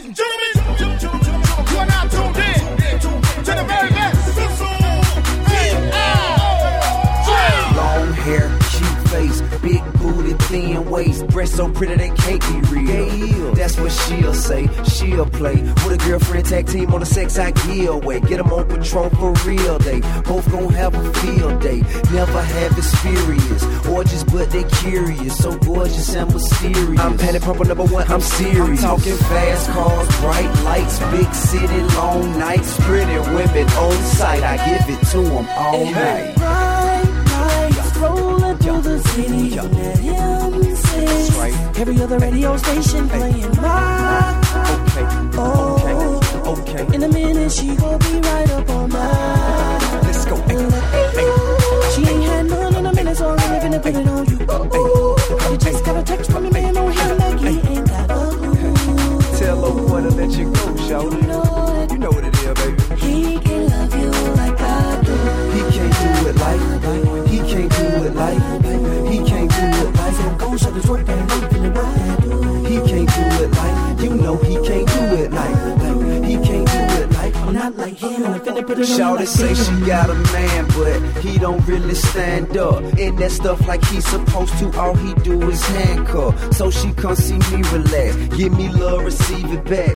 ladies and gentlemen, you are now tuned in to the very best. Long hair, cute face, big booty, thin waist, breasts so pretty they can't be real. That's what she'll say. She'll play with a girlfriend, tag team on the sex I give away. Get them on Patron for real. They both gon' have a field day. Never have experience, orgies but they curious. So gorgeous and mysterious. I'm panic pumper number one, I'm serious. I'm talking fast cars, bright lights, big city, long nights, pretty women on sight. I give it to them all night. Rolling through the city, let him sing. That's right. Every other radio station playing rock. Okay. In a minute she gon' be right up on mine. Let's go. She ain't had none in a minute, so I'm really gonna put it on you. You just got a text from your man on him like he ain't got a clue. Tell old boy to let you go, shawty. You know what it is, baby. He can love you like I do. He can't do it like. He can't do it like. He can't do it like. So go shut his work and work in the right. He can't do it like. You know he can't do it like. He can't do it like. I'm not like him. I'm finna put it on. Shawty say she got a man, but he don't really stand up. And that stuff like he's supposed to. All he do is handcuff. So she come see me relax. Give me love, receive it back.